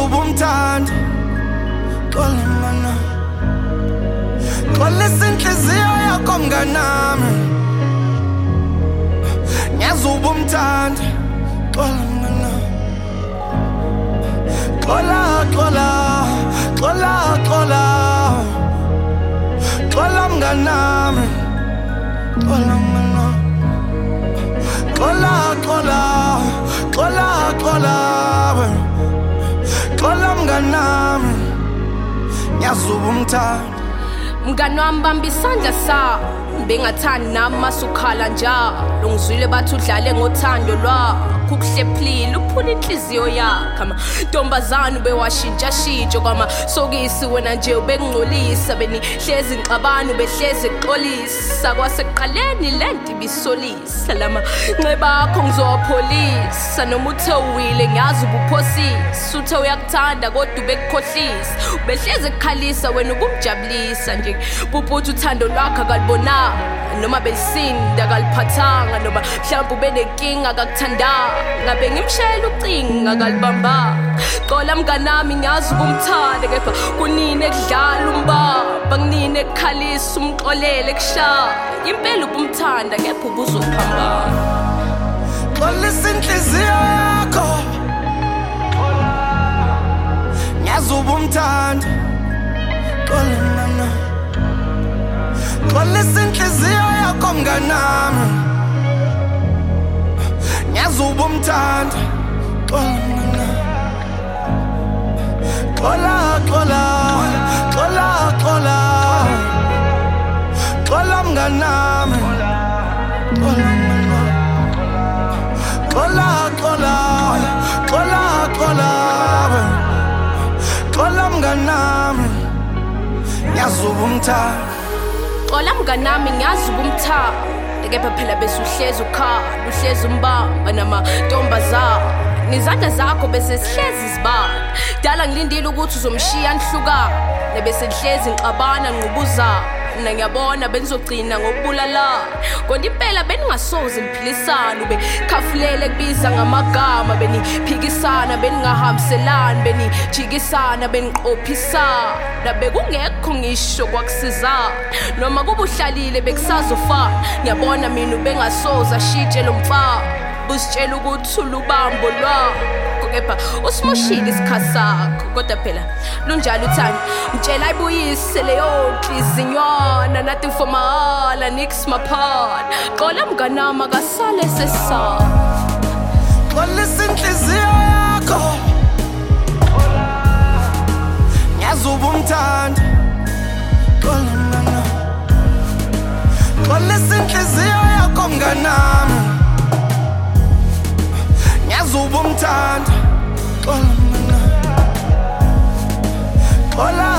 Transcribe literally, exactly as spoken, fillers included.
ngiyazuba umthanda xola mana xola isinhliziyo yakho mnganami ngiyazuba umthanda xola mana xola xola xola xola xola mnganami xola mana xola xola xola xola xola mnganami ngiyazuba umthanda mngani wami bamba isandla sa bengathandi nami masukhala njalo ngizwile bathi udlale ngothando lwakho kuhlephilile uphula inhliziyo yakho amantombazane bewashintsha shintsho kwamasokisi wena nje ubengingcolisa benihlezi ngixabana ubehlezi exolisa kwasekuqaleni lento ibisolisa lama nceba akho ngizowapholisa noma uthe uwile ngiyazi ubuphosisa uthe uyakuthanda kodwa ubekukhohlisa ubehlezi ekukhalisa wena ubumjabulisa nje bubutha uthando lwakho akalibona noma belisinda akaliphathanga noma mhlawumbe ubenenkinga akakuthandanga ngabe ngimshayela ucinga akalibamba xola mnganami ngiyazi ukumthanda kepha kunini ekudlala umbamba kunini ekukhalisa umxolele kushaya impela ubumthanda kepha ubuzophambana xola isinhliziyo yakho ngiyazuba umthanda xola mana xola isinhliziyo yakho mnganami ngiyazuba umthanda xola mana xola xola xola xola xola mnganami xola mana xola xola xola xola xola mnganami ngiyazuba umthanda xola mnganami ngiyazuba umthanda kepha phela bese uhlezi ukhala uhlezi umbamba namantombazane nizandla zakho bese sihlezi zibala dala ngilindile ukuthi uzomshiya nihlukane bese nihlezi ngixabana ngiqubuza mina ngiyabona benizogcina ngokubulala kodwa impela beningasoze niphilisana ube khafulele kubiza ngamagama beniphikisana beningahambiselani benijikisana beniqophisana bekungekho ngisho kwakusiza noma kubuhlalile bekusazofana ngiyabona mina ubengasoze ashitshe lo mfana busitshela ukuthi ulubambo lwakho kepha usimoshile isikhathi sakho kodwa phela lunjalo uthanda mtshela ayibuyise leyo nhlizinywana nothing for mahala nix maphana xola mnganami akasale sesaba xola isinhliziyo yakho ngiyazuba umthanda xola mana xola isinhliziyo yakho mnganami ngiyazuba umthanda xola mana xola